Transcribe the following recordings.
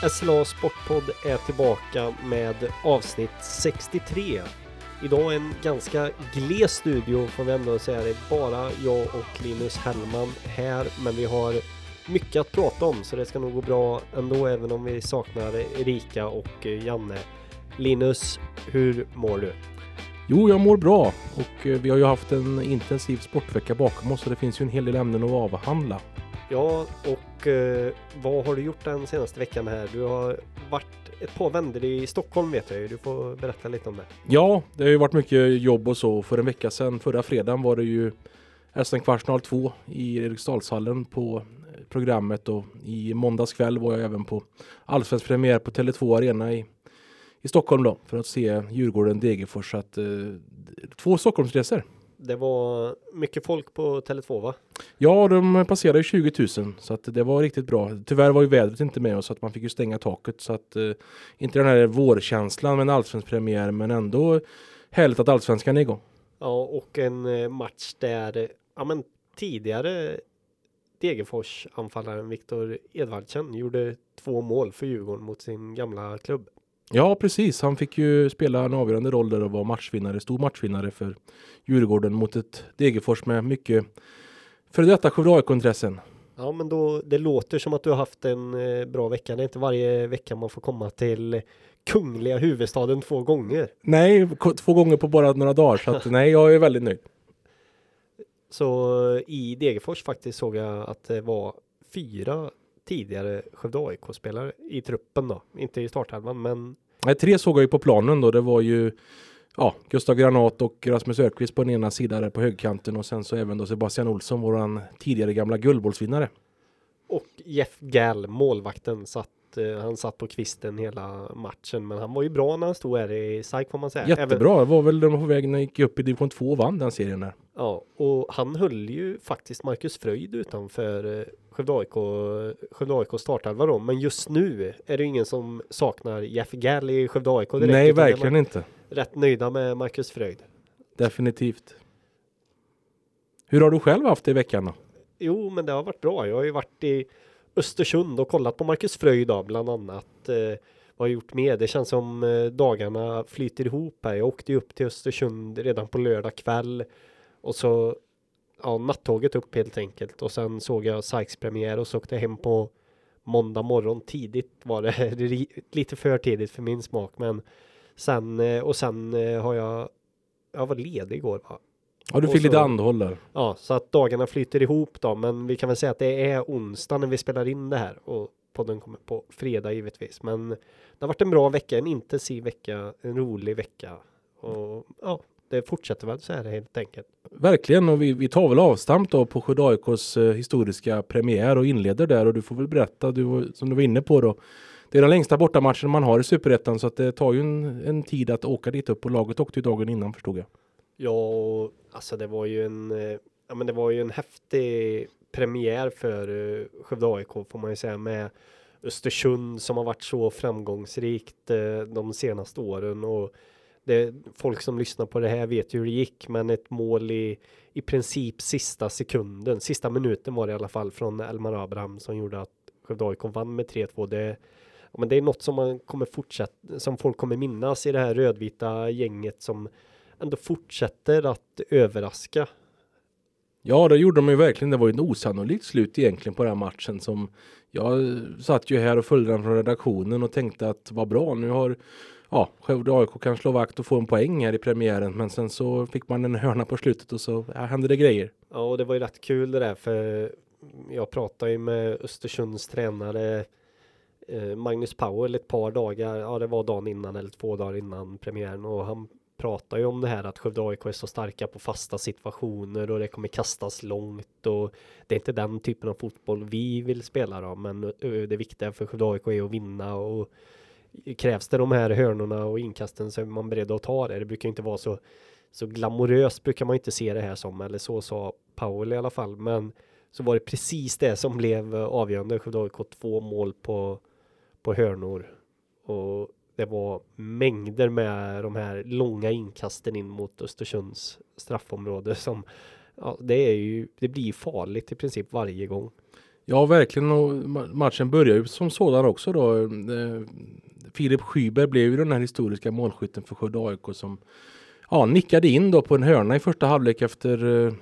SLA Sportpodd är tillbaka med avsnitt 63. Idag en ganska gles studio får vi ändå säga. Det är bara jag och Linus Hellman här, men vi har mycket att prata om så det ska nog gå bra ändå, även om vi saknar Erika och Janne. Linus, hur mår du? Jo, jag mår bra och vi har ju haft en intensiv sportvecka bakom oss så det finns ju en hel del ämnen att avhandla. Ja, och vad har du gjort den senaste veckan här? Du har varit ett par vändor i Stockholm vet jag ju. Du får berätta lite om det. Ja, det har ju varit mycket jobb och så. För en vecka sedan, förra fredagen, var det ju SM-kvartsfinal 2 i Eriksdalshallen på programmet. Och i måndags kväll var jag även på allsvensk premiär på Tele2 Arena i Stockholm då. För att se Djurgården-Degerfors. Att 2 Stockholmsresor. Det var mycket folk på Tele2 va? Ja, de passerade ju 20 000 så att det var riktigt bra. Tyvärr var ju vädret inte med oss så att man fick ju stänga taket. Så att inte den här vårkänslan med en allsvensk premiär, men ändå härligt att allsvenskan är igång. Ja, och en match där tidigare Degerfors-anfallaren Viktor Edvardsen gjorde 2 mål för Djurgården mot sin gamla klubb. Ja, precis. Han fick ju spela en avgörande roll där och var matchvinnare, stor matchvinnare för Djurgården mot ett Degerfors med mycket för detta Skövde AIK-intressen. Ja, men då, det låter som att du har haft en bra vecka. Det är inte varje vecka man får komma till kungliga huvudstaden 2 gånger. Nej, 2 gånger på bara några dagar. Så att, nej, jag är väldigt nöjd. Så i Degerfors faktiskt såg jag att det var 4 tidigare Skövde AIK-spelare i truppen då. Inte i starthalvan, men... Nej, 3 såg jag ju på planen då. Det var ju Gustav Granat och Rasmus Ökvist på den ena sidan där på högkanten. Och sen så även då Sebastian Olsson, våran tidigare gamla guldbollsvinnare. Och Jeff Gall, målvakten, han satt på kvisten hela matchen. Men han var ju bra när han stod här i SAIK får man säga. Jättebra, det var väl de på väg när han gick upp i division 2 och vann den serien där. Ja, och han höll ju faktiskt Marcus Fröjd utanför Skövde AIK starthalva då. Men just nu är det ingen som saknar Jeff Gall i Skövde AIK direkt. Nej, verkligen inte. Rätt nöjda med Marcus Fröjd. Definitivt. Hur har du själv haft det i veckan då? Jo, men det har varit bra. Jag har ju varit i Östersund och kollat på Marcus Fröjd då, bland annat. Vad har jag gjort med? Det känns som dagarna flyter ihop här. Jag åkte upp till Östersund redan på lördag kväll. Och så nattåget upp helt enkelt. Och sen såg jag SAIKs premiär och så åkte jag hem på måndag morgon. Tidigt var det. Lite för tidigt för min smak. Men sen har jag var ledig igår va? Ja, du fick lite andhåll där. Ja, så att dagarna flyter ihop då. Men vi kan väl säga att det är onsdag när vi spelar in det här. Och podden kommer på fredag givetvis. Men det har varit en bra vecka, en intensiv vecka, en rolig vecka. Och ja, det fortsätter väl så här helt enkelt. Verkligen, och vi tar väl avstamp då på Skövde AIKs historiska premiär och inleder där. Och du får väl berätta, som du var inne på då. Det är den längsta bortamatchen man har i Superettan så att det tar ju en tid att åka dit upp och laget åkte ju dagen innan förstod jag. Ja, alltså det var ju en häftig premiär för Skövde AIK får man ju säga med Östersund som har varit så framgångsrikt de senaste åren och folk som lyssnar på det här vet ju hur det gick men ett mål i princip sista minuten var det i alla fall från Elmar Abraham som gjorde att Skövde AIK vann med 3-2. Men det är något som man kommer som folk kommer minnas i det här rödvita gänget som ändå fortsätter att överraska. Ja, det gjorde de ju verkligen. Det var ju en osannolikt slut egentligen på den här matchen som jag satt ju här och följde den från redaktionen och tänkte att vad bra, nu har Skövde AIK kan slå vakt och få en poäng här i premiären men sen så fick man en hörna på slutet och så hände det grejer. Ja, och det var ju rätt kul det där för jag pratade ju med Östersunds tränare Magnus Powell ett par dagar, det var dagen innan eller 2 dagar innan premiären och han pratar ju om det här att Skövde AIK är så starka på fasta situationer och det kommer kastas långt och det är inte den typen av fotboll vi vill spela då, men det viktiga för Skövde AIK är att vinna och krävs det de här hörnorna och inkasten så är man beredd att ta det. Det brukar inte vara så glamoröst brukar man inte se det här som, eller så sa Paul i alla fall, men så var det precis det som blev avgörande. Skövde AIK 2 mål på hörnor och det var mängder med de här långa inkasten in mot Östersunds straffområde som det blir farligt i princip varje gång. Ja, verkligen. Och matchen börjar ju som sådan också då. Filip Skyberg blev ju den här historiska målskytten för Skövde AIK som nickade in då på en hörna i första halvlek efter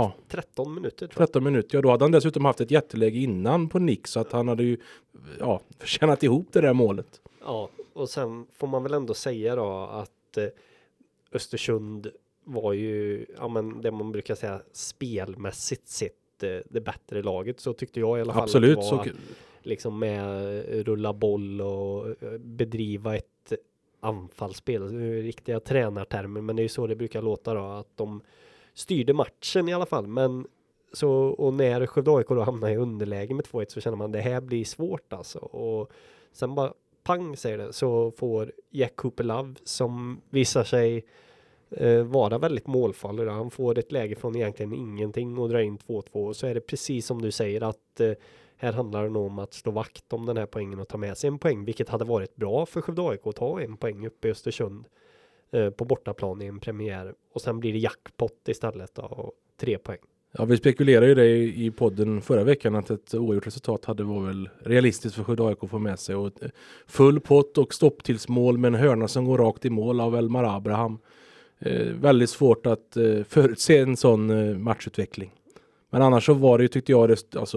13 minuter tror jag. 13 minuter. Ja, då hade han dessutom haft ett jätteläge innan på nick så att han hade ju förtjänat ihop det där målet. Ja, och sen får man väl ändå säga då att Östersund var ju det man brukar säga spelmässigt sett det bättre laget, så tyckte jag i alla fall. Absolut. Att det var, liksom med rulla boll och bedriva ett anfallsspel, riktiga tränartermer, men det är ju så det brukar låta då, att de styrde matchen i alla fall. Men så, och när Skövde AIK då hamnar i underläge med 2-1 så känner man det här blir svårt alltså, och sen bara pang säger det, så får Jack Cooper Love, som visar sig vara väldigt målfarlig. Han får ett läge från egentligen ingenting och drar in 2-2, och så är det precis som du säger att här handlar det nog om att slå vakt om den här poängen och ta med sig en poäng, vilket hade varit bra för Skövde AIK att ta en poäng uppe i Östersund på bortaplan i en premiär, och sen blir det jackpot istället och 3 poäng. Ja, vi spekulerade ju det i podden förra veckan att ett oavgjort resultat var väl realistiskt för Skövde AIK att få med sig, och full pott och stopptillsmål med en hörna som går rakt i mål av Elmar Abraham. Väldigt svårt att förutse en sån matchutveckling. Men annars så var det ju, tyckte jag,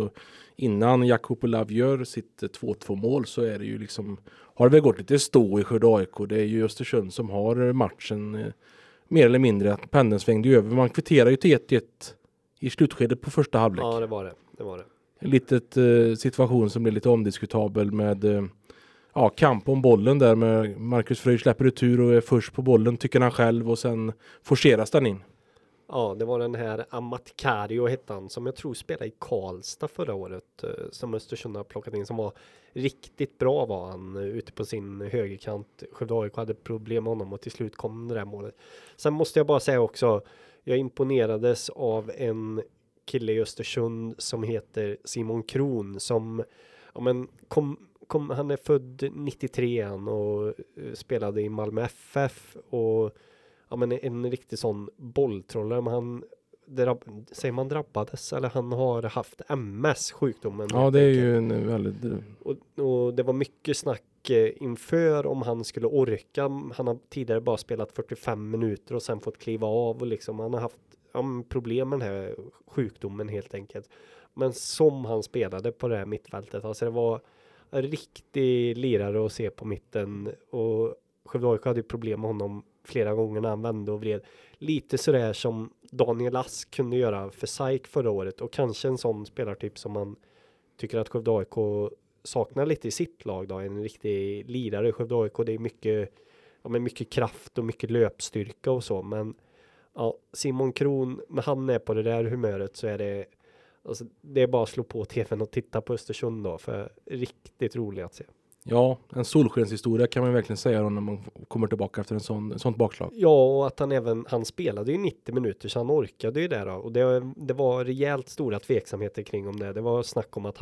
innan Jakob Olav gör sitt 2-2 mål så är det ju liksom, har det väl gått lite stå i Skövde AIK. Det är ju Östersund som har matchen mer eller mindre. Pendeln svängde över. Man kvitterar ju till 1-1 i slutskedet på första halvlek. Ja, det var det. En litet situation som blir lite omdiskutabel med kamp om bollen där med Marcus Fröjd släpper retur och är först på bollen, tycker han själv, och sen forceras den in. Ja, det var den här Amat Kario hette han, som jag tror spelade i Karlstad förra året, som Östersund har plockat in, som var riktigt bra, var han ute på sin högerkant. Skövde AIK hade problem med honom och till slut kom det där målet. Sen måste jag bara säga också, jag imponerades av en kille i Östersund som heter Simon Kron, som han är född 93 och spelade i Malmö FF och en riktig sån bolltrollare. Men han drabbades, eller han har haft MS-sjukdomen. Ja, det är ju en väldigt... Och det var mycket snack inför om han skulle orka. Han har tidigare bara spelat 45 minuter och sen fått kliva av, och liksom han har haft problem med den här sjukdomen helt enkelt. Men som han spelade på det här mittfältet, alltså det var en riktig lirare att se på mitten, och Skövde AIK hade problem med honom flera gånger när han vände och vred. Lite sådär som Daniel Ask kunde göra för SAIK förra året, och kanske en sån spelartyp som man tycker att Skövde AIK saknar lite i sitt lag då, en riktig lirare. Skövde AIK, det är mycket kraft och mycket löpstyrka och så, men Simon Kron, när han är på det där humöret så är det är bara att slå på tvn och titta på Östersund då, för riktigt roligt att se. Ja, en solskenshistoria kan man verkligen säga då, när man kommer tillbaka efter en sånt bakslag. Ja, och att han spelade ju 90 minuter, så han orkade ju där då. Och det var rejält stora tveksamheter kring om det. Det var snack om att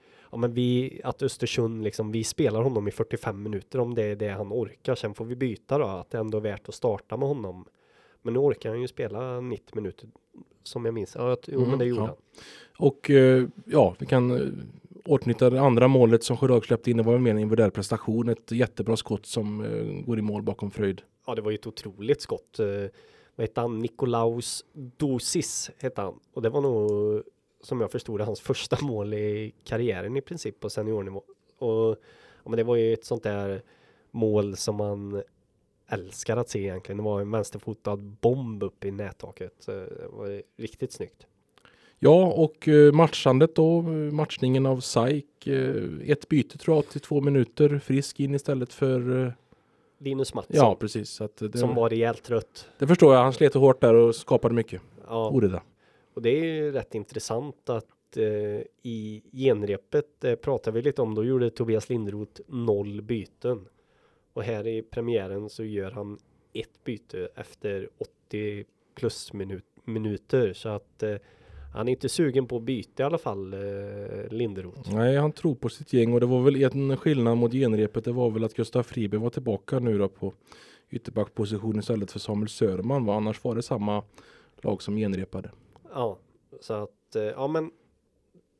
att Östersund liksom, vi spelar honom i 45 minuter om det är det han orkar. Sen får vi byta då, att det ändå är värt att starta med honom. Men nu orkar han ju spela 90 minuter som jag minns. Men det gjorde han. Och vi kan åtnytta det andra målet som Skövde AIK släppte in. Det var mer en individuell prestation. Ett jättebra skott som går i mål bakom Fröjd. Ja, det var ju ett otroligt skott. Vad heter han? Nikolaus Dosis hette han. Och det var nog, som jag förstod det, hans första mål i karriären i princip på seniornivå. Och men det var ju ett sånt där mål som man älskar att se egentligen. Det var en vänsterfotad bomb upp i nättaket. Det var riktigt snyggt. Ja, och matchandet då, matchningen av SAIK, ett byte tror jag till 2 minuter, frisk in istället för Linus Mattsson. Ja, precis. Så att som var rejält trött. Det förstår jag, han slet hårt där och skapade mycket. Ja. Oreda. Och det är ju rätt intressant att i genrepet pratar vi lite om, då gjorde Tobias Lindroth 0 byten. Och här i premiären så gör han 1 byte efter 80 plus minuter, så att han är inte sugen på att byta i alla fall, Linderoth. Nej, han tror på sitt gäng, och det var väl en skillnad mot genrepet. Det var väl att Gustav Friberg var tillbaka nu då på ytterbackposition istället för Samuel Sörman. Annars var det samma lag som genrepade. Ja, så att men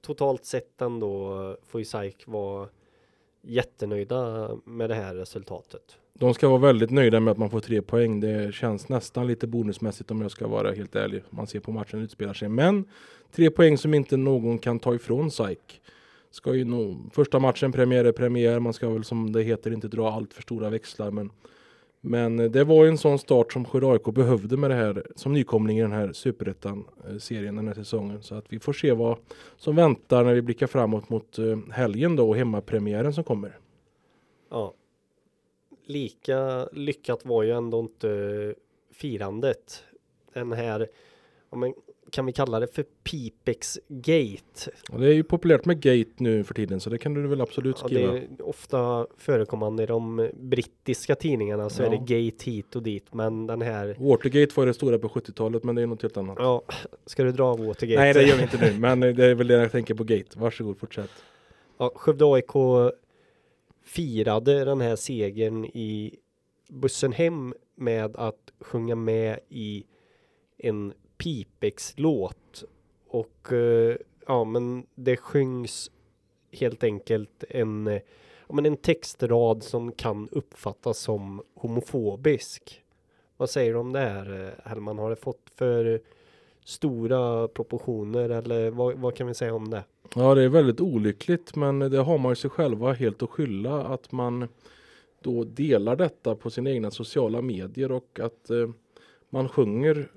totalt sett ändå får ju SAIK vara jättenöjda med det här resultatet. De ska vara väldigt nöjda med att man får 3 poäng. Det känns nästan lite bonusmässigt om jag ska vara helt ärlig. Man ser på matchen utspelar sig. Men 3 poäng som inte någon kan ta ifrån SAIK. Ska ju nog, första matchen premiär. Man ska väl som det heter inte dra allt för stora växlar. Men det var en sån start som Skövde AIK behövde med det här som nykomling i den här Superettan-serien den här säsongen. Så att vi får se vad som väntar när vi blickar framåt mot helgen då och hemmapremiären som kommer. Ja. Lika lyckat var ju ändå inte firandet. Den här, kan vi kalla det för Pipex Gate? Och det är ju populärt med Gate nu för tiden så det kan du väl absolut skriva. Det är ofta förekommande i de brittiska tidningarna så är det Gate hit och dit. Men den här... Watergate var det stora på 70-talet men det är något helt annat. Ja, ska du dra Watergate? Nej, det gör vi inte nu men det är väl det jag tänker på Gate. Varsågod, fortsätt. Ja, Skövde AIK firade den här segern i bussen hem med att sjunga med i en Pipex-låt. Och men det sjungs helt enkelt en textrad som kan uppfattas som homofobisk. Vad säger du om det här, Hellman? Har det fått för stora proportioner eller vad kan vi säga om det? Ja, det är väldigt olyckligt men det har man ju sig själva helt att skylla att man då delar detta på sina egna sociala medier och att man sjunger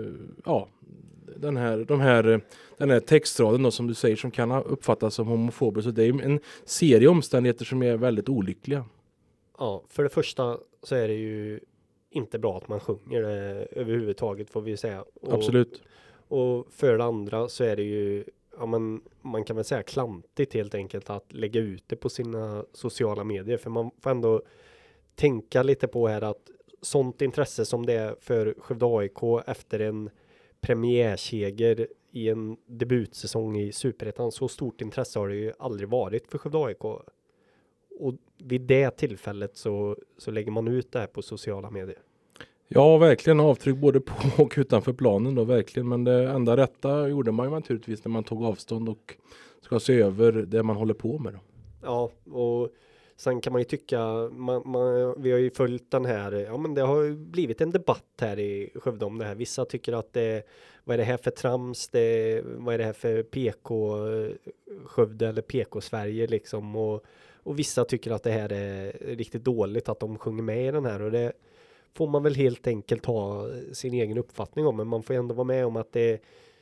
den här textraden då, som du säger som kan uppfattas som homofobisk. Så det är en serie omständigheter som är väldigt olyckliga. Ja, för det första så är det ju inte bra att man sjunger det överhuvudtaget får vi säga. Absolut. Och för det andra så är det ju man kan väl säga klantigt helt enkelt att lägga ut det på sina sociala medier. För man får ändå tänka lite på här att sånt intresse som det är för Skövde AIK efter en premiärseger i en debutsäsong i Superettan. Så stort intresse har det ju aldrig varit för Skövde AIK. Och vid det tillfället så lägger man ut det här på sociala medier. Ja, verkligen avtryck både på och utanför planen då, verkligen. Men det enda rätta gjorde man ju naturligtvis när man tog avstånd och ska se över det man håller på med då. Ja, och sen kan man ju tycka, vi har ju följt den här, men det har ju blivit en debatt här i Skövde om det här. Vissa tycker att vad är det här för trams, vad är det här för PK Skövde eller PK Sverige liksom. Och vissa tycker att det här är riktigt dåligt att de sjunger med i den här och det får man väl helt enkelt ha sin egen uppfattning om. Men man får ändå vara med om att det är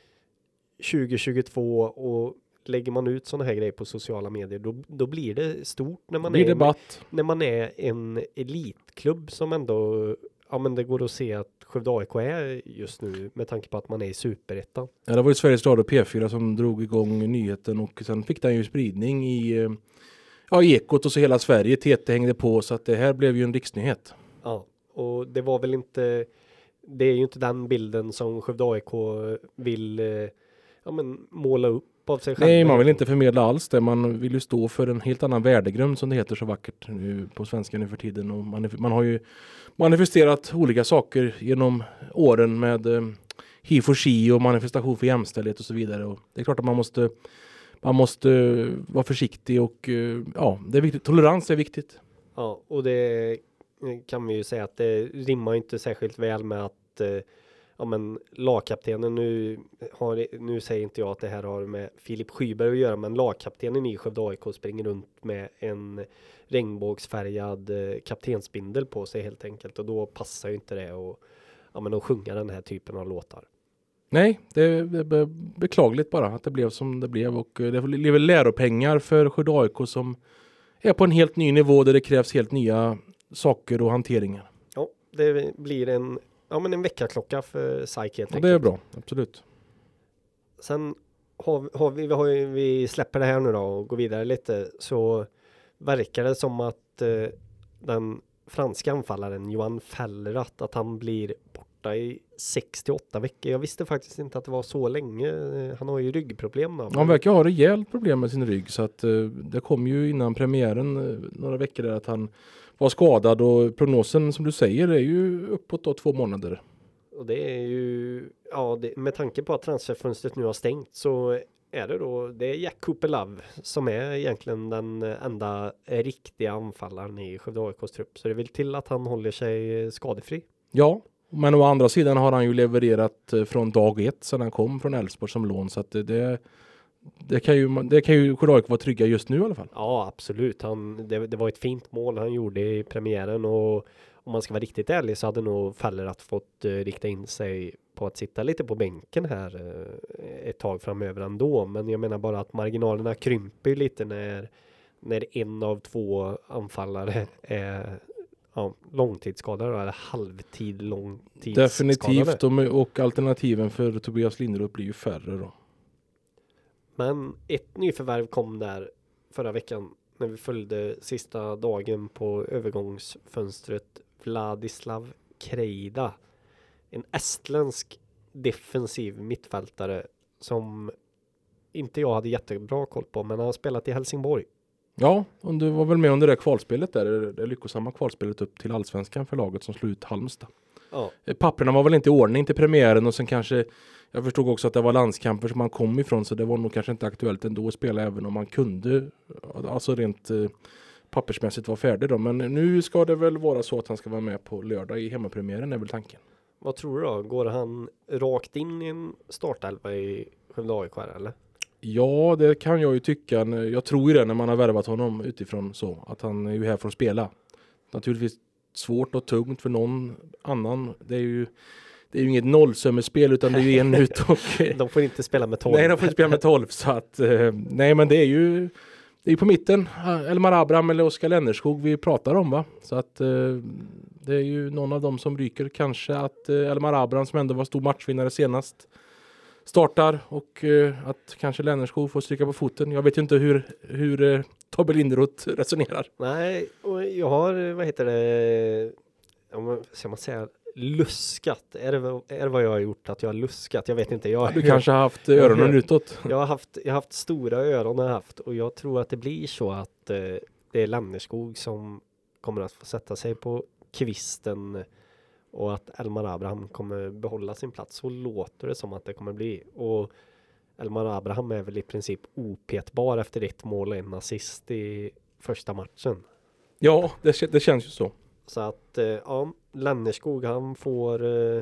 2022 och lägger man ut sådana här grejer på sociala medier då blir det stort när man är en elitklubb som ändå det går att se att Skövde AIK är just nu med tanke på att man är i Superettan. Ja, det var ju Sveriges Radio P4 som drog igång nyheten och sen fick den ju spridning i Ekot och så hela Sverige. TT hängde på så att det här blev ju en riksnyhet. Ja, och det var väl inte det är ju inte den bilden som Skövde AIK vill måla upp av sig själv. Nej, man vill inte förmedla alls det. Man vill ju stå för en helt annan värdegrund som det heter så vackert nu på svenska nu för tiden. Och man har ju manifesterat olika saker genom åren med He for She och manifestation för jämställdhet och så vidare. Och det är klart att man måste vara försiktig och det är viktigt. Tolerans är viktigt. Ja, och det kan vi ju säga att det rimmar inte särskilt väl med att lagkaptenen nu säger inte jag att det här har med Filip Skyberg att göra, men lagkaptenen i Skövde AIK springer runt med en regnbågsfärgad kaptensbindel på sig helt enkelt och då passar ju inte det att sjunga den här typen av låtar. Nej, det är beklagligt bara att det blev som det blev och det blev väl läropengar för Skövde AIK som är på en helt ny nivå där det krävs helt nya saker och hanteringar. Ja, det blir en väckarklocka för SAIK helt enkelt. Det är bra, absolut. Sen vi släpper det här nu då och går vidare lite så verkar det som att den franska anfallaren Johan Fellerath att han blir borta i 6-8 veckor. Jag visste faktiskt inte att det var så länge. Han har ju ryggproblem då. Han verkar ha rejält problem med sin rygg så att det kom ju innan premiären några veckor där att han var skadad och prognosen som du säger är ju uppåt då 2 månader. Och det är ju med tanke på att transferfönstret nu har stängt så är det då, det är Jack Cooper Love som är egentligen den enda riktiga anfallaren i Skövde AIKs trupp. Så det vill till att han håller sig skadefri. Ja, men å andra sidan har han ju levererat från dag 1 sedan han kom från Elfsborg som lån. Så att det kan ju Skövde AIK vara trygga just nu i alla fall. Ja, absolut. Det var ett fint mål han gjorde i premiären, och om man ska vara riktigt ärlig så hade nog Fallerat fått rikta in sig på att sitta lite på bänken här ett tag framöver ändå. Men jag menar bara att marginalerna krymper lite när en av två anfallare är långtidsskadade eller långtidsskadade. Definitivt, och alternativen för Tobias Linderoth blir ju färre då. Men ett nyförvärv kom där förra veckan när vi följde sista dagen på övergångsfönstret. Vladislav Krejda. En estländsk defensiv mittfältare som inte jag hade jättebra koll på, men han har spelat i Helsingborg. Ja, och du var väl med under det kvalspelet där, det lyckosamma kvalspelet upp till Allsvenskan för laget som slog ut Halmstad. Ja. Papperna var väl inte i ordning till premiären, och sen kanske, jag förstod också att det var landskamper som man kom ifrån, så det var nog kanske inte aktuellt ändå att spela även om man kunde, alltså rent pappersmässigt var färdig då. Men nu ska det väl vara så att han ska vara med på lördag i hemmapremiären är väl tanken. Vad tror du då? Går han rakt in i en startelva i Skövde AIK eller? Ja, det kan jag ju tycka. Jag tror ju det när man har värvat honom utifrån så. Att han är ju här för att spela. Naturligtvis svårt och tungt för någon annan. Det är ju inget nollsummespel utan det är ju en ut och... De får inte spela med 12. Nej, de får inte spela med 12. Så att, nej, men det är ju på mitten. Elmar Abraham eller Oskar Lennerskog vi pratar om, va? Så att det är ju någon av dem som ryker. Kanske att Elmar Abraham som ändå var stor matchvinnare senast startar, och att kanske Lennerskog får stryka på foten. Jag vet ju inte hur Tobbe Linderoth resonerar. Nej, och jag har, ska man säga, luskat. Är det vad jag har gjort, att jag har luskat? Jag vet inte. Du kanske har haft öronen utåt. Jag har haft stora öron och jag tror att det blir så att det är Lennerskog som kommer att få sätta sig på kvisten och att Elmar Abraham kommer behålla sin plats. Så låter det som att det kommer bli. Och Elmar Abraham är väl i princip opetbar efter ett mål och en assist i första matchen. Ja, det känns ju så. Så att Lennerskog, han får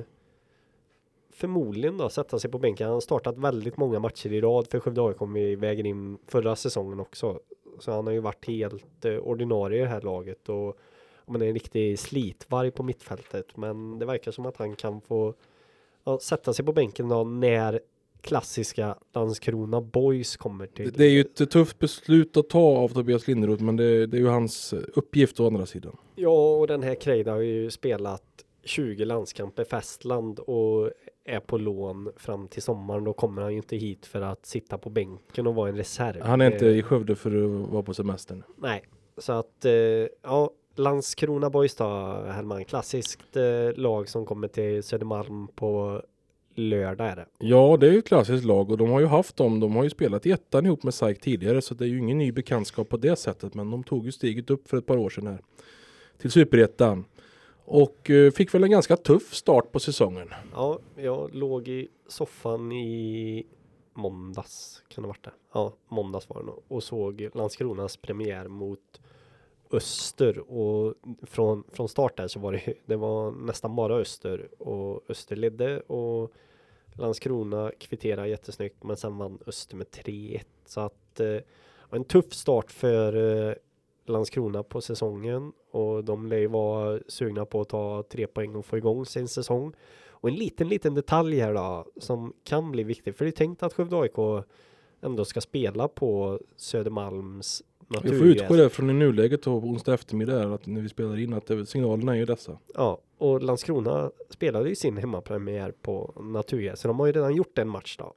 förmodligen då sätta sig på bänken. Han har startat väldigt många matcher i rad för Skövde AIK i vägen in förra säsongen också. Så han har ju varit helt ordinarie i det här laget, och man är en riktig slitvarg på mittfältet. Men det verkar som att han kan få sätta sig på bänken då när klassiska Landskrona Boys kommer till. Det är ju ett tufft beslut att ta av Tobias Linderoth, men det är ju hans uppgift å andra sidan. Ja, och den här Krejda har ju spelat 20 landskamper för Estland och är på lån fram till sommaren. Då kommer han ju inte hit för att sitta på bänken och vara en reserv. Han är inte i Skövde för att vara på semestern. Nej, så att Landskrona Boys då, Hellman, klassiskt lag som kommer till Södermalm på lördag är det. Ja, det är ju ett klassiskt lag, och de har ju haft dem. De har ju spelat i ettan ihop med SAIK tidigare, så det är ju ingen ny bekantskap på det sättet. Men de tog ju steget upp för ett par år sedan här till Superettan. Och fick väl en ganska tuff start på säsongen. Ja, jag låg i soffan i måndags, kan det ha varit det? Ja, måndags var det nog. Och såg Landskronas premiär mot Öster, och från start där så var det var nästan bara Öster, och Öster ledde och Landskrona kvitterade jättesnyggt, men sen vann Öster med 3-1. Så att en tuff start för Landskrona på säsongen, och de lär ju vara sugna på att ta 3 poäng och få igång sin säsong. Och en liten detalj här då som kan bli viktig, för det är tänkt att Skövde AIK ändå ska spela på Södermalms naturgräs. Jag får utgå det från i nuläget på onsdag eftermiddag, att när vi spelar in, att signalerna är ju dessa. Ja, och Landskrona spelade ju sin hemmapremiär på naturgräs, så de har ju redan gjort en match då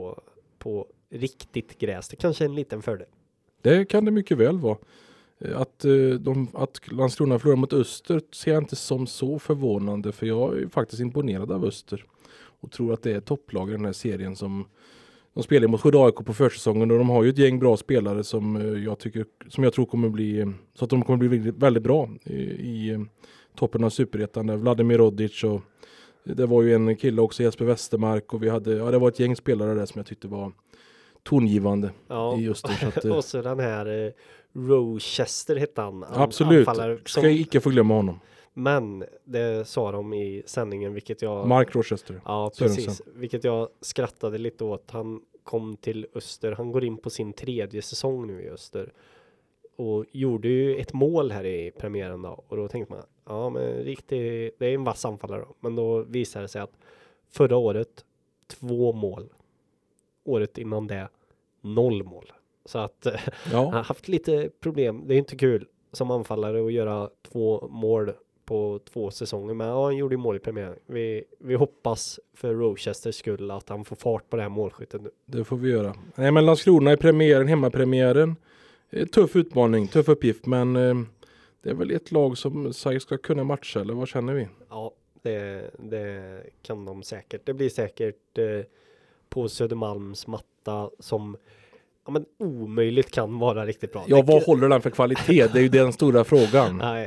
på riktigt gräs. Det kanske är en liten fördel. Det kan det mycket väl vara. Att Landskrona förlorar mot Öster ser jag inte som så förvånande, för jag är faktiskt imponerad av Öster och tror att det är topplag i den här serien som de spelar mot Skövde AIK på försäsongen, och de har ju ett gäng bra spelare som jag tror kommer bli, så att de kommer bli väldigt bra i toppen av Superettan. Vladimir Rodic, och det var ju en kille också, Jesper Westermark, och det var ett gäng spelare där som jag tyckte tongivande i Öster. Så att, och så den här Rochester hette han. Absolut, ska jag icke få glömma honom. Men det sa de i sändningen, vilket jag... Mark Rochester. Ja, precis. Vilket jag skrattade lite åt. Han kom till Öster. Han går in på sin 3:e säsong nu i Öster. Och gjorde ju ett mål här i premiären då. Och då tänkte man, ja men riktigt, det är en vass anfallare då. Men då visade det sig att förra året 2 mål. Året innan det 0 mål. Så att han har haft lite problem. Det är inte kul som anfallare att göra 2 mål på 2 säsonger. Men han gjorde mål i premiären. Vi hoppas för Rochesters skull att han får fart på det här målskyttet nu. Det får vi göra. Nej, men Landskrona i premiären, hemmapremiären. Tuff utmaning, tuff uppgift. Men det är väl ett lag som ska kunna matcha, eller vad känner vi? Ja, det kan de säkert. Det blir säkert på Södermalms matta som omöjligt kan vara riktigt bra. Ja, vad håller den för kvalitet? Det är ju den stora frågan. Nej,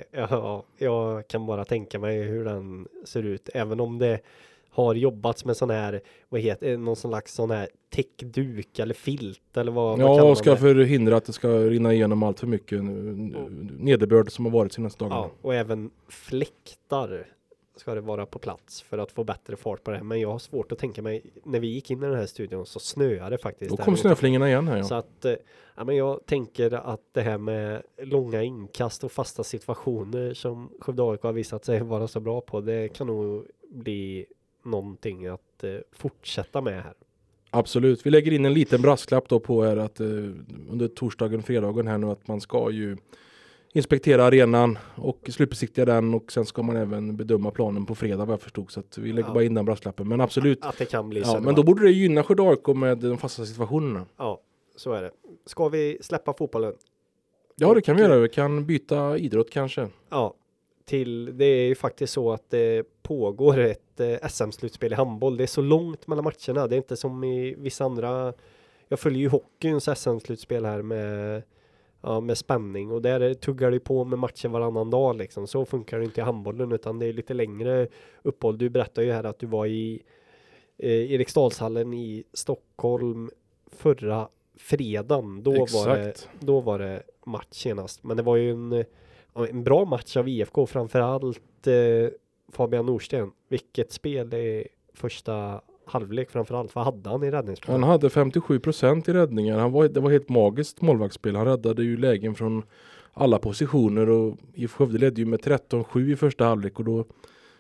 jag kan bara tänka mig hur den ser ut. Även om det har jobbats med sån här, någon slags sån här täckduk eller filt eller vad man kan. Ja, ska förhindra att det ska rinna igenom allt för mycket nederbörd som har varit senaste dagarna. Ja, och även fläktar ska det vara på plats för att få bättre fart på det här. Men jag har svårt att tänka mig, när vi gick in i den här studion så snöade det faktiskt. Då kom snöflingorna igen här. Ja. Så att, men jag tänker att det här med långa inkast och fasta situationer som Skövde AIK har visat sig vara så bra på, det kan nog bli någonting att fortsätta med här. Absolut. Vi lägger in en liten brasklapp då på här att under torsdagen, fredagen här nu att man ska ju inspektera arenan och slutbesiktiga den och sen ska man även bedöma planen på fredag vad jag förstod, så att vi lägger bara in den brasklappen. Men absolut. Att det kan bli så. Men då borde det gynna Skövde AIK med de fasta situationerna. Ja, så är det. Ska vi släppa fotbollen? Ja, det kan vi göra. Vi kan byta idrott kanske. Ja, det är ju faktiskt så att det pågår ett SM-slutspel i handboll. Det är så långt mellan matcherna. Det är inte som i vissa andra. Jag följer ju hockeyns SM-slutspel här med spänning. Och där tuggar det på med matcher varannan dag liksom. Så funkar det inte i handbollen, utan det är lite längre uppehåll. Du berättade ju här att du var i Eriksdalshallen i Stockholm förra fredagen. Då var det match senast. Men det var ju en bra match av IFK, framförallt Fabian Norsten. Vilket spel är första halvlek framförallt. Vad hade han i räddningsspel? Han hade 57% i räddningar. Det var helt magiskt målvaktsspel. Han räddade ju lägen från alla positioner och IFK Skövde ledde ju med 13-7 i första halvlek och då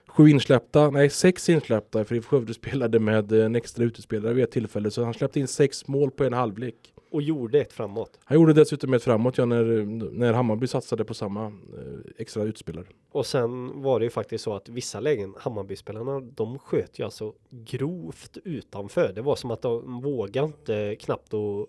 6 insläppta för IFK Skövde spelade med en extra utespelare vid ett tillfälle, så han släppte in 6 mål på en halvlek. Och gjorde ett framåt. Han gjorde dessutom ett framåt när Hammarby satsade på samma extra utspelare. Och sen var det ju faktiskt så att vissa lägen, Hammarby-spelarna, de sköt ju alltså grovt utanför. Det var som att de vågade inte knappt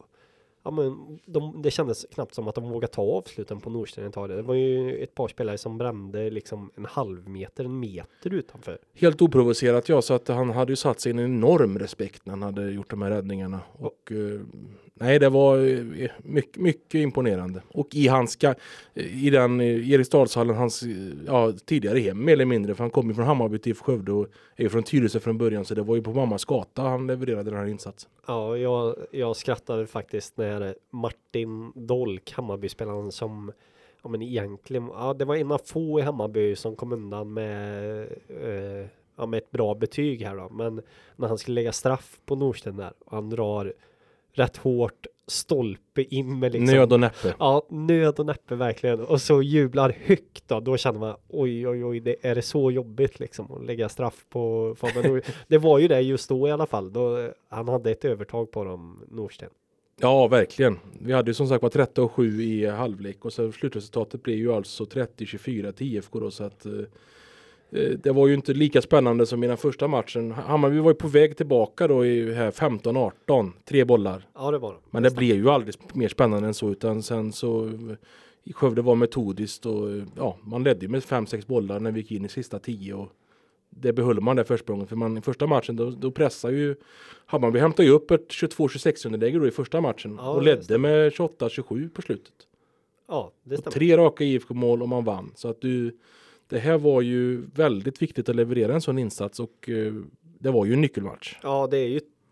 det kändes knappt som att de vågade ta avsluten på Norsten. Det var ju ett par spelare som brände liksom en meter utanför. Helt oprovocerat, så att han hade ju satt sig en enorm respekt när han hade gjort de här räddningarna. Och nej, det var mycket, mycket imponerande. Och i Eriksdalshallen, hans tidigare hem mer eller mindre, för han kom ju från Hammarby till Skövde och är från Tyresö från början, så det var ju på mammas gata han levererade den här insatsen. Ja, jag skrattade faktiskt när Martin Dolk, Hammarby-spelaren, som egentligen, det var en av få i Hammarby som kom undan med ett bra betyg här då. Men när han skulle lägga straff på Norsten där, och han drar rätt hårt stolpe in med liksom, nöd och näppe. Ja, nöd och näppe verkligen. Och så jublar högt då känner man oj, är det så jobbigt liksom att lägga straff på Fabian. Det var ju det just då i alla fall. Då han hade ett övertag på dem, Norsten. Ja, verkligen. Vi hade ju som sagt 13-7 i halvlek och så slutresultatet blev ju alltså 30-24 till IFK då, så att det var ju inte lika spännande som i den första matchen. Hammarby var ju på väg tillbaka då i här 15-18, 3 bollar. Ja, det var det. Men det blev ju aldrig mer spännande än så, utan sen så Skövde var metodiskt och man ledde ju med 5-6 bollar när vi gick in i sista 10 och det behöll man där försprånget. För i första matchen då pressar ju Hammarby, hämtade ju upp ett 22-26 underläge då i första matchen och ledde med 28-27 på slutet. Ja, det stämmer. 3 raka IFK-mål och man vann. Så att det här var ju väldigt viktigt att leverera en sån insats och det var ju en nyckelmatch. Ja, det är ju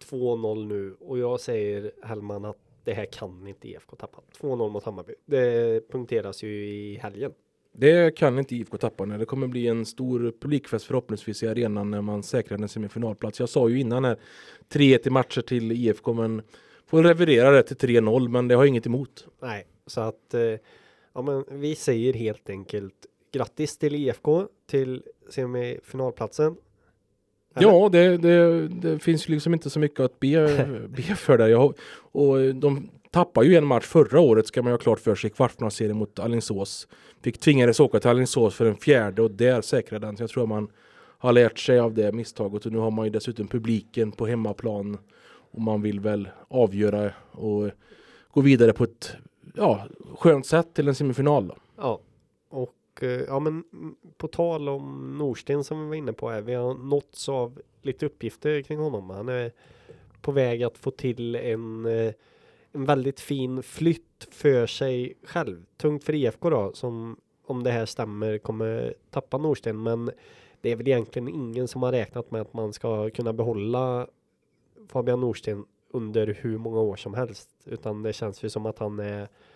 2-0 nu och jag säger Hellman att det här kan inte IFK tappa. 2-0 mot Hammarby. Det punkteras ju i helgen. Det kan inte IFK tappa. Det kommer bli en stor publikfest förhoppningsvis i arenan när man säkrar en semifinalplats. Jag sa ju innan här 3-1 matcher till IFK, men får revidera det till 3-0, men det har inget emot. Nej, så att ja, men vi säger helt enkelt grattis till IFK till semifinalplatsen. Eller? Ja, det finns ju liksom inte så mycket att be för det. Och de tappade ju en match förra året, ska man ju ha klart för sig, kvartsfinalserien mot Alingsås. Tvingades åka till Alingsås för en fjärde och där säkrade den. Så jag tror man har lärt sig av det misstaget och nu har man ju dessutom publiken på hemmaplan och man vill väl avgöra och gå vidare på ett skönt sätt till en semifinal då. Ja, och ja, men på tal om Norsten som vi var inne på här, vi har nåtts av lite uppgifter kring honom. Han är på väg att få till en väldigt fin flytt för sig själv. Tungt för IFK då, som om det här stämmer kommer tappa Norsten, men det är väl egentligen ingen som har räknat med att man ska kunna behålla Fabian Norsten under hur många år som helst, utan det känns ju som att han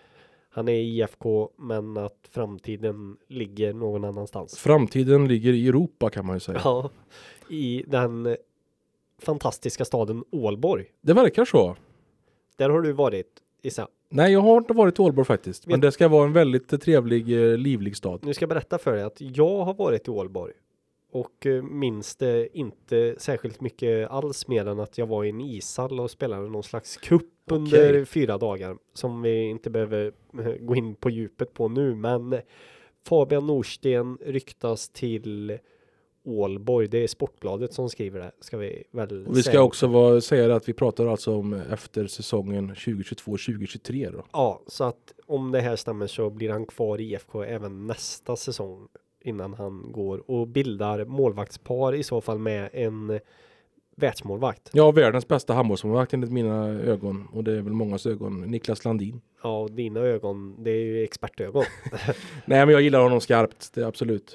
är i IFK, men att framtiden ligger någon annanstans. Framtiden ligger i Europa kan man ju säga. Ja, i den fantastiska staden Ålborg. Det verkar så. Där har du varit, Issa. Nej, jag har inte varit i Ålborg faktiskt. Men det ska vara en väldigt trevlig, livlig stad. Nu ska jag berätta för dig att jag har varit i Ålborg. Och minns det inte särskilt mycket alls mer än att jag var i en ishall och spelade någon slags kupp under 4 dagar. Som vi inte behöver gå in på djupet på nu. Men Fabian Norsten ryktas till Ålborg. Det är Sportbladet som skriver det. Ska vi väl och vi ska också säga att vi pratar alltså om efter säsongen 2022-2023 då. Ja, så att om det här stämmer så blir han kvar i IFK även nästa säsong innan han går och bildar målvaktspar i så fall med en världsmålvakt. Ja, världens bästa handbollsmålvakt enligt mina ögon och det är väl mångas ögon, Niklas Landin. Ja, dina ögon, det är ju expertögon. Nej, men jag gillar honom skarpt, det är absolut.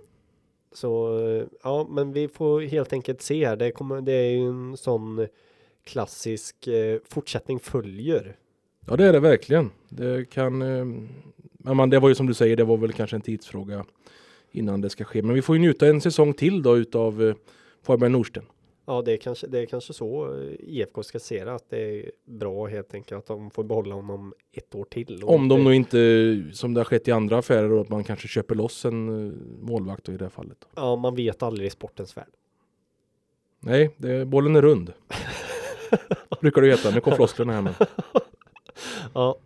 Så ja, men vi får helt enkelt se här. Det är ju en sån klassisk fortsättning följer. Ja, det är det verkligen. Det kan men det var ju som du säger, det var väl kanske en tidsfråga innan det ska ske. Men vi får ju njuta en säsong till då utav Fabian Norsten. Ja, det är kanske så IFK ska se det, att det är bra helt enkelt att de får behålla honom 1 år till. Om de nog inte, som det har skett i andra affärer, då, att man kanske köper loss en målvakt då, i det här fallet. Ja, man vet aldrig i sportens värld. Nej, bollen är rund. Brukar du veta, med konflosklerna här med. Ja,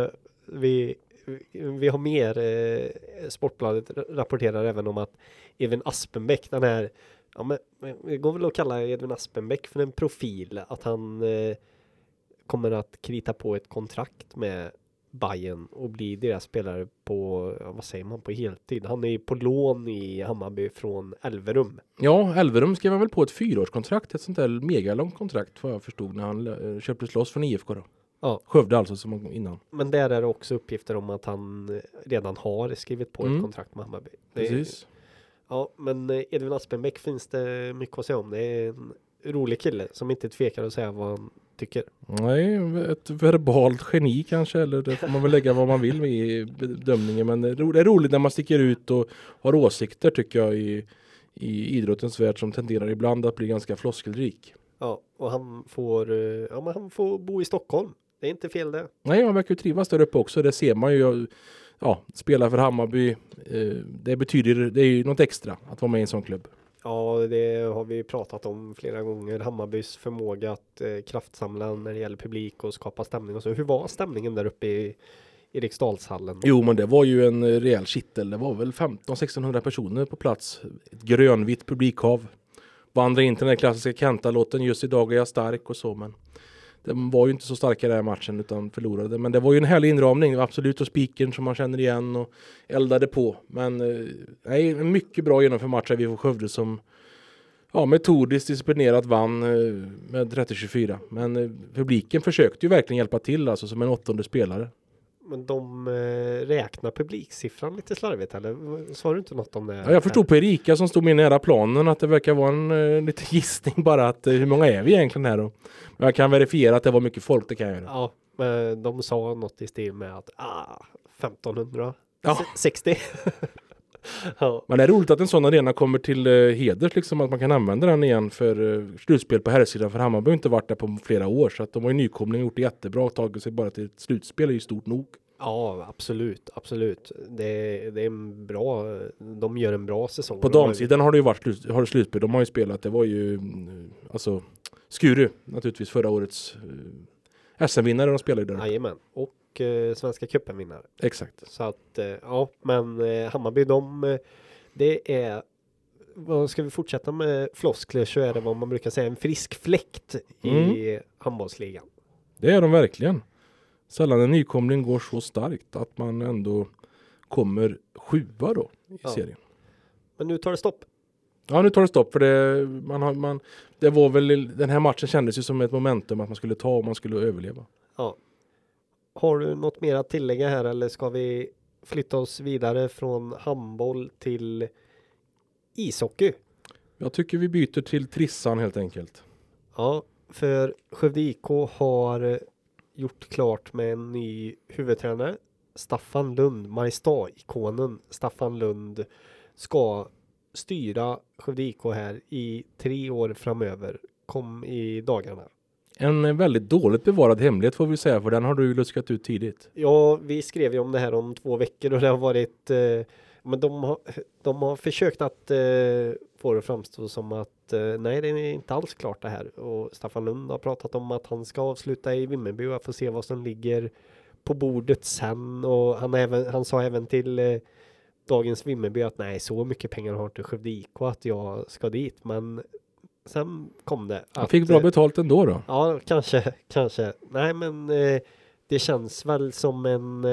vi har mer. Sportbladet rapporterar även om att Edvin Aspenbäck, den här, ja, men det går väl att kalla Edvin Aspenbäck för en profil, att han kommer att krita på ett kontrakt med Bayern och bli deras spelare på, vad säger man, på heltid. Han är på lån i Hammarby från Elverum. Ja, Elverum skrev väl på ett 4-årskontrakt, ett sånt där megalångt kontrakt vad jag förstod när han köptes loss från IFK då. Ja. Skövde alltså som innan. Men där är det också uppgifter om att han redan har skrivit på ett kontrakt med Hammarby. Precis. Ja, men Edvin Aspenbäck finns det mycket att säga om. Det är en rolig kille som inte tvekar att säga vad han tycker. Nej, ett verbalt geni kanske, eller det får man väl lägga vad man vill med i bedömningen. Men det är roligt när man sticker ut och har åsikter, tycker jag, i idrottens värld som tenderar ibland att bli ganska floskelrik. Ja, och han får bo i Stockholm. Det är inte fel det. Nej, han verkar ju trivas där uppe också. Det ser man ju. Ja, spela för Hammarby. Det är ju något extra att vara med i en sån klubb. Ja, det har vi pratat om flera gånger. Hammarbys förmåga att kraftsamla när det gäller publik och skapa stämning och så. Hur var stämningen där uppe i Eriksdalshallen? Jo, men det var ju en rejäl kittel. Det var väl 1500-1600 personer på plats. Ett grönvitt publikhav. Vandra in till den här klassiska Kenta-låten, just idag är jag stark och så, men de var ju inte så starka i den här matchen utan förlorade. Men det var ju en härlig inramning, absolut, och spiken som man känner igen och eldade på. Men nej, en mycket bra genomför matchen vi får Skövde som metodiskt disciplinerat vann med 30-24. Men publiken försökte ju verkligen hjälpa till, alltså som en 8:e spelare. Men de räknar publiksiffran lite slarvigt, eller sa du inte något om det? Ja, jag förstod på Erika som stod med nära planen att det verkar vara en liten gissning bara att hur många är vi egentligen här då? Men jag kan verifiera att det var mycket folk, det kan jag göra. Ja, de sa något i stil med att 1560. Ja. Men det är roligt att en sån arena kommer till heders, liksom att man kan använda den igen för slutspel på herrsidan, för Hammarby har inte varit där på flera år, så att de har ju nykomling gjort det jättebra och tagit sig bara till ett slutspel är ju stort nog. Ja, absolut. Det är en bra, de gör en bra säsong. På damsidan har det ju varit slutspel, de har ju spelat, det var ju alltså Skuru naturligtvis förra årets SM-vinnare de spelade där. Jajamän, och Svenska cupen-vinnare. Exakt. Så att, men Hammarby, det är, vad ska vi fortsätta med floskler, så är det vad man brukar säga en frisk fläkt i handbollsligan. Det är de verkligen. Sällan en nykomling går så starkt att man ändå kommer 7:a då i serien. Men nu tar det stopp. Ja, nu tar det stopp, för det var väl, den här matchen kändes ju som ett momentum att man skulle ta och man skulle överleva. Ja. Har du något mer att tillägga här, eller ska vi flytta oss vidare från handboll till ishockey? Jag tycker vi byter till trissan helt enkelt. Ja, för Skövde IK har gjort klart med en ny huvudtränare. Staffan Lund, Mariestad-ikonen Staffan Lund, ska styra Skövde IK här i 3 år framöver. Kom i dagarna. En väldigt dåligt bevarad hemlighet får vi säga, för den har du ju luskat ut tidigt. Ja, vi skrev ju om det här om 2 veckor och det har varit men de har försökt att få det att framstå som att nej, det är inte alls klart det här. Och Staffan Lund har pratat om att han ska avsluta i Vimmerby och få se vad som ligger på bordet sen. Och han sa även till dagens Vimmerby att nej, så mycket pengar har inte Skövde IK att jag ska dit. Men sen kom det. Han fick bra betalt ändå då? Ja, kanske. Nej, men det känns väl som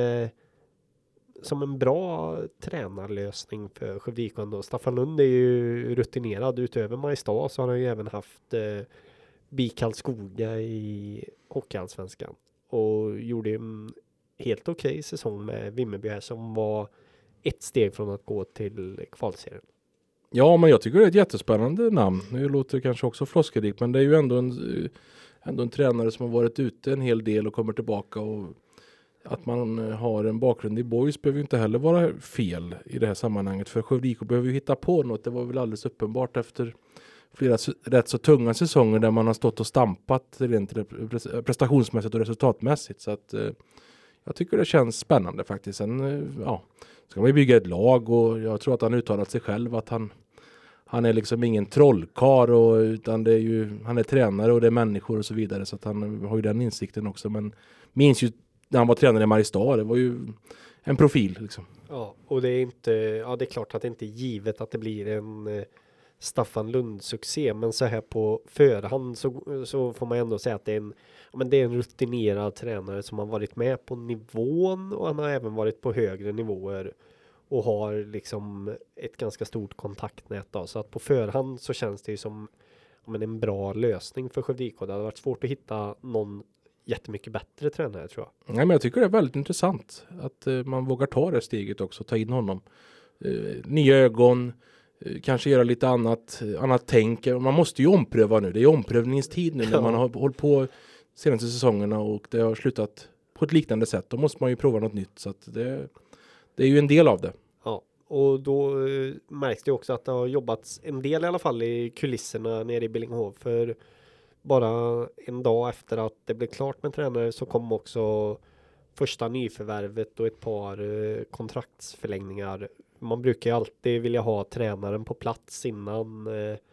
en bra tränarlösning för Skövde IK ändå. Staffan Lund är ju rutinerad. Utöver Mariestad så har han ju även haft BIK Karlskoga i Hockeyallsvenskan. Och gjorde en helt okej säsong med Vimmerby här, som var ett steg från att gå till kvalserien. Ja, men jag tycker det är ett jättespännande namn. Nu låter det kanske också floskerikt, men det är ju ändå en tränare som har varit ute en hel del och kommer tillbaka, och att man har en bakgrund i boys behöver ju inte heller vara fel i det här sammanhanget, för Skövde IK behöver ju hitta på något. Det var väl alldeles uppenbart efter flera rätt så tunga säsonger där man har stått och stampat rent prestationsmässigt och resultatmässigt, så att jag tycker det känns spännande faktiskt. Sen ska man ju bygga ett lag, och jag tror att han uttalat sig själv att han är liksom ingen trollkarl, utan det är ju, han är tränare och det är människor och så vidare, så att han har ju den insikten också. Men minns ju när han var tränare i Mariestad, det var ju en profil liksom. Ja, och det är inte, det är klart att det inte är givet att det blir en Staffan Lund-succé, men så här på förhand så får man ändå säga att det är en rutinerad tränare som har varit med på nivån, och han har även varit på högre nivåer och har liksom ett ganska stort kontaktnät då. Så att på förhand så känns det ju som en bra lösning för Skövde IK. Det hade varit svårt att hitta någon jättemycket bättre tränare, tror jag. Nej, men jag tycker det är väldigt intressant att man vågar ta det steget också, ta in honom. Nya ögon, kanske göra lite annat tänk. Man måste ju ompröva nu. Det är omprövningstid nu när man har hållit på senaste säsongerna och det har slutat på ett liknande sätt. Då måste man ju prova något nytt, så att det är ju en del av det. Ja, och då märks det också att det har jobbats en del i alla fall i kulisserna nere i Billingehov. För bara en dag efter att det blev klart med tränare så kom också första nyförvärvet och ett par kontraktsförlängningar. Man brukar ju alltid vilja ha tränaren på plats innan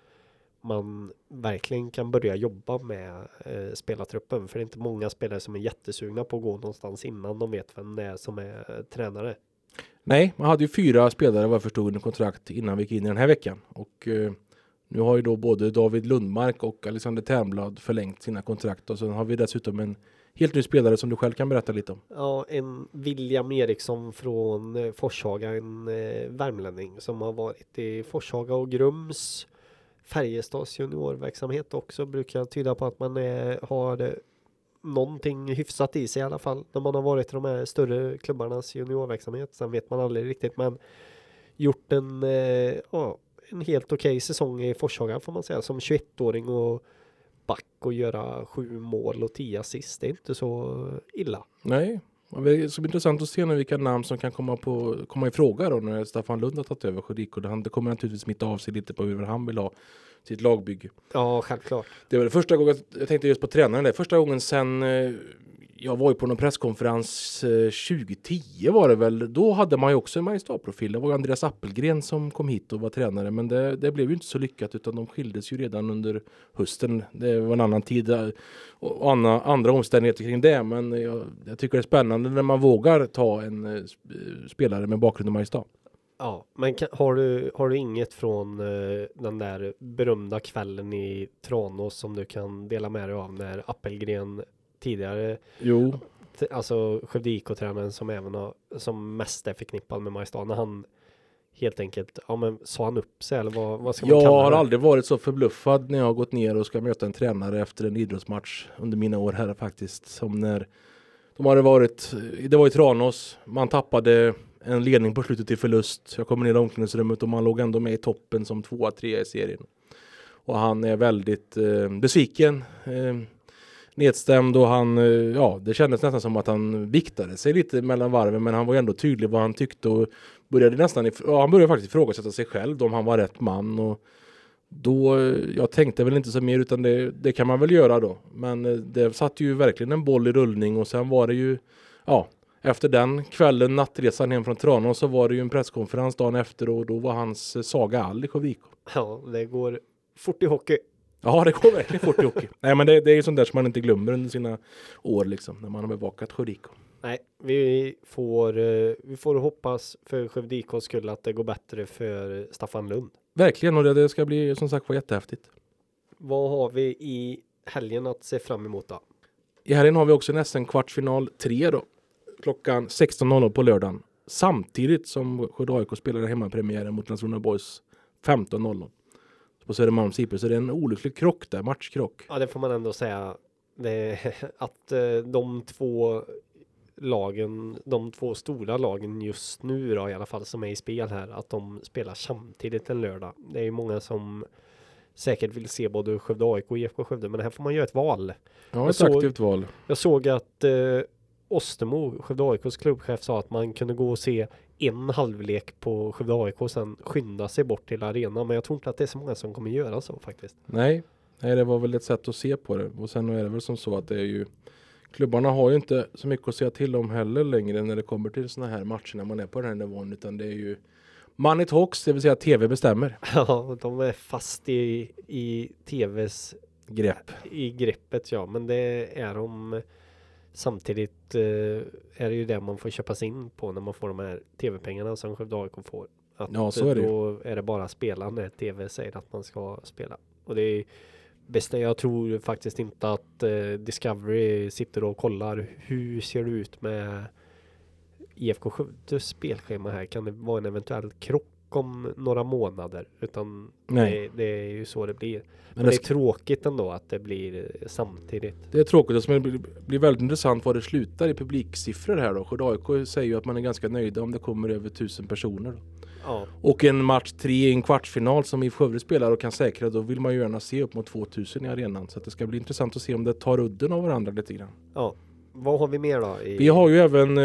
man verkligen kan börja jobba med spelartruppen. För det är inte många spelare som är jättesugna på att gå någonstans innan de vet vem det är som är tränare. Nej, man hade ju 4 spelare vad jag förstod under kontrakt innan vi gick in i den här veckan. Och nu har ju då både David Lundmark och Alexander Ternblad förlängt sina kontrakt. Och så har vi dessutom en helt ny spelare som du själv kan berätta lite om. Ja, en William Eriksson från Forshaga, en värmlänning som har varit i Forshaga och Grums. Färjestads juniorverksamhet också brukar tyda på att man har någonting hyfsat i sig i alla fall när man har varit i de här större klubbarnas juniorverksamhet. Sen vet man aldrig riktigt, men gjort en helt okej säsong i Forshaga får man säga som 21-åring och back och göra 7 mål och 10 assist. Det är inte så illa. Nej, det ska bli intressant att se vilka namn som kan komma i fråga då när Staffan Lund har tagit över Sjödiko. Det kommer naturligtvis smitta av sig lite på hur han vill ha sitt lagbygge. Ja, självklart. Det var det första gången, jag tänkte just på tränaren där, första gången sen jag var ju på någon presskonferens 2010 var det väl, då hade man ju också en Mariestad-profil. Det var Andreas Appelgren som kom hit och var tränare, men det blev ju inte så lyckat utan de skildes ju redan under hösten. Det var en annan tid och andra omständigheter kring det, men jag tycker det är spännande när man vågar ta en spelare med bakgrund i Mariestad. Ja, men har du inget från den där berömda kvällen i Tranås som du kan dela med dig av när Appelgren tidigare, alltså Skövde IK-tränaren som även som mest är förknippad med Mariestad, när han helt enkelt, sa han upp sig eller vad ska man kalla det? Jag har aldrig varit så förbluffad när jag har gått ner och ska möta en tränare efter en idrottsmatch under mina år här faktiskt, som när de hade varit, det var i Tranås, man tappade en ledning på slutet till förlust. Jag kommer ner i omklädningsrummet och man låg ändå med i toppen som 2-3 i serien. Och han är väldigt besviken, nedstämd och han, det kändes nästan som att han viktade sig lite mellan varven, men han var ändå tydlig vad han tyckte och han började faktiskt ifrågasätta sig själv om han var rätt man, och då, jag tänkte väl inte så mer utan det kan man väl göra då, men det satt ju verkligen en boll i rullning och sen var det ju, efter den kvällen, nattresan hem från Tranås, så var det ju en presskonferens dagen efter och då var hans saga all i Sjödiko. Ja, det går fort i hockey. Ja, det går verkligen fort i hockey. Nej, men det är ju sånt där som man inte glömmer under sina år liksom, när man har bevakat Sjödiko. Nej, vi får hoppas för Sjödikos skull att det går bättre för Staffan Lund. Verkligen, och det ska bli som sagt jättehäftigt. Vad har vi i helgen att se fram emot då? I helgen har vi också nästan kvartsfinal 3 då. Klockan 16.00 på lördagen. Samtidigt som Skövde AIK spelar hemmapremiären mot Landskrona Boys 15.00. På Södermalms IP. Så det är en olycklig krock där, matchkrock. Ja, det får man ändå säga. Att de två stora lagen just nu då, i alla fall som är i spel här, att de spelar samtidigt en lördag. Det är ju många som säkert vill se både Skövde AIK och IFK Skövde, men här får man göra ett val. Ja, ett aktivt val. Jag såg att Ostermo, Skövde AIKs klubbchef, sa att man kunde gå och se en halvlek på Skövde AIK och sen skynda sig bort till arenan, men jag tror inte att det är så många som kommer göra så faktiskt. Nej, det var väl ett sätt att se på det, och sen är det väl som så att det är ju, klubbarna har ju inte så mycket att säga till om heller längre när det kommer till såna här matcher när man är på den här nivån, utan det är ju money talks, det vill säga att TV bestämmer. Ja, de är fast i TVs greppet, ja, men det är de. Samtidigt är det ju det man får köpa sig in på när man får de här TV-pengarna som Skövde AIK får. Att så är det. Då är det bara spela när TV säger att man ska spela. Och det är bästa, jag tror faktiskt inte att Discovery sitter och kollar hur ser det ut med IFK Skövdes spelschema här. Kan det vara en eventuell krock om några månader? Utan det är ju så det blir. Men det är tråkigt ändå att det blir samtidigt. Det är tråkigt, men det blir väldigt intressant vad det slutar i publiksiffror här då. Skövde AIK säger ju att man är ganska nöjda om det kommer över 1000 personer då. Ja. Och en match 3 i en kvartsfinal som IFK Skövde spelar och kan säkra, då vill man ju gärna se upp mot 2000 i arenan. Så att det ska bli intressant att se om det tar udden av varandra lite grann. Ja. Vad har vi mer då? Vi har ju även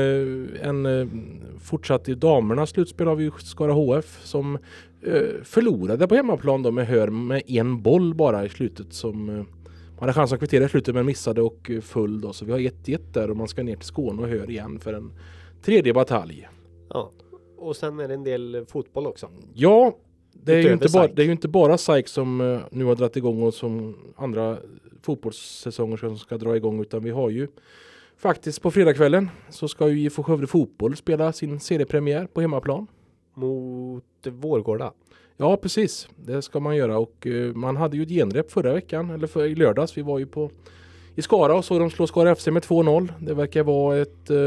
fortsatt i damernas slutspel har vi Skara HF som förlorade på hemmaplan då med Hör med en boll bara i slutet, som man hade chans att kvittera i slutet men missade och full då. Så vi har 1-1 där och man ska ner till Skåne och Hör igen för en tredje batalj. Ja, och sen är det en del fotboll också. Ja, det är ju inte bara SAIK som nu har dragit igång och som andra fotbollssäsonger som ska dra igång, utan vi har ju faktiskt på fredagskvällen så ska ju IFK Skövde fotboll spela sin seriepremiär på hemmaplan. Mot Vårgårda. Ja, precis. Det ska man göra, och man hade ju ett genrep förra veckan, eller i lördags. Vi var ju i Skara och så de slår Skara FC med 2-0. Det verkar vara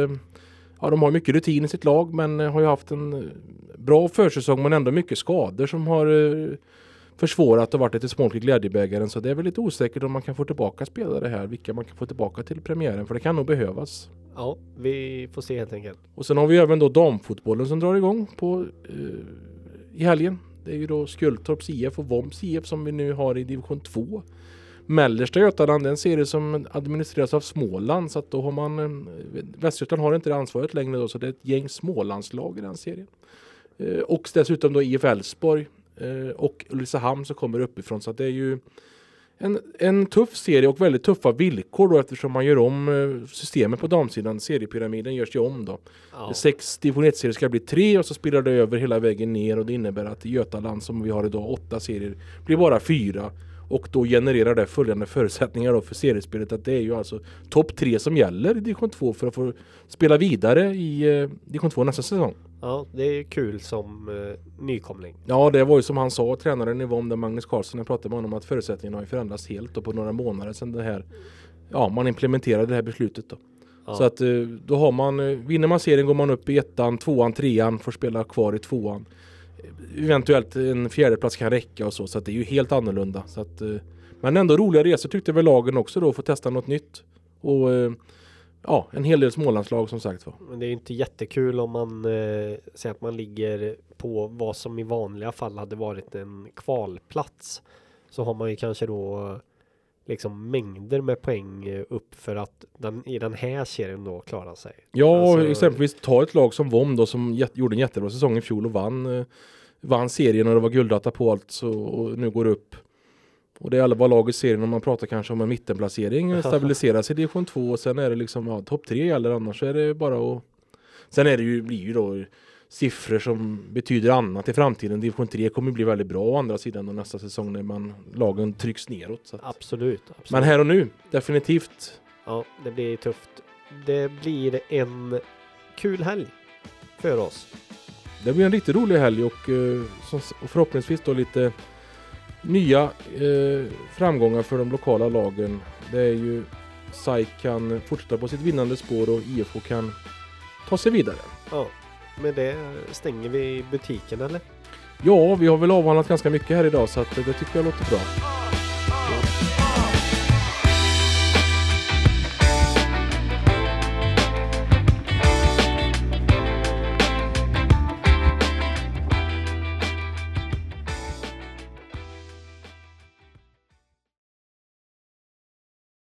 de har mycket rutin i sitt lag, men har ju haft en bra försäsong men ändå mycket skador som har försvårat och varit lite smolk i glädjebägaren. Så det är väl lite osäkert om man kan få tillbaka spelare här. Vilka man kan få tillbaka till premiären. För det kan nog behövas. Ja, vi får se helt enkelt. Och sen har vi även då damfotbollen som drar igång i helgen. Det är ju då Skultorps IF och Voms IF som vi nu har i division 2. Mellersta Götaland är en serie som administreras av Småland. Så att då har man, Västergötland har inte det ansvaret längre då, så det är ett gäng Smålandslag i den serien. Och dessutom då IF Älvsborg och Ulricehamn som kommer uppifrån. Så att det är ju en tuff serie och väldigt tuffa villkor då, eftersom man gör om systemet på damsidan. Seriepyramiden görs ju om då. Ja. 6 division 1-serier ska bli 3 och så spelar det över hela vägen ner, och det innebär att i Götaland som vi har idag 8 serier blir bara 4. Och då genererar det följande förutsättningar då för seriespelet, att det är ju alltså topp 3 som gäller i division 2 för att få spela vidare i division 2 nästa säsong. Ja, det är kul som nykomling. Ja, det var ju som han sa, tränaren i VOM, Magnus Karlsson, jag pratade med honom, att förutsättningarna har ju förändrats helt på några månader sedan det här, man implementerade det här beslutet då. Ja. Så att då har man, vinner man serien går man upp i 1:an, 2:an, 3:an, får spela kvar i 2:an. Eventuellt en 4:e plats kan räcka och så att det är ju helt annorlunda. Så att, men ändå roliga resor tyckte väl lagen också då, få testa något nytt. Och en hel del Smålandslag som sagt var. Men det är ju inte jättekul om man säger att man ligger på vad som i vanliga fall hade varit en kvalplats. Så har man ju kanske då liksom mängder med poäng upp för att i den här serien då klarar sig. Ja, alltså, exempelvis ta ett lag som VOM då, som gjorde en jättebra säsong i fjol och vann serien och det var gulddata på allt, så, och nu går upp. Och det är alla lag i serien, om man pratar kanske om en mittenplacering, stabiliseras i division 2 och sen är det liksom topp 3 eller annars är det bara att... Sen är det ju, blir ju då siffror som betyder annat i framtiden. Division 3 kommer bli väldigt bra å andra sidan och nästa säsong när lagen trycks neråt. Så att. Absolut. Men här och nu, definitivt. Ja, det blir tufft. Det blir en kul helg för oss. Det blir en riktigt rolig helg och förhoppningsvis då lite nya framgångar för de lokala lagen. Det är ju SAIK kan fortsätta på sitt vinnande spår och IFK kan ta sig vidare. Ja, med det stänger vi butiken eller? Ja, vi har väl avhandlat ganska mycket här idag så att det tycker jag låter bra.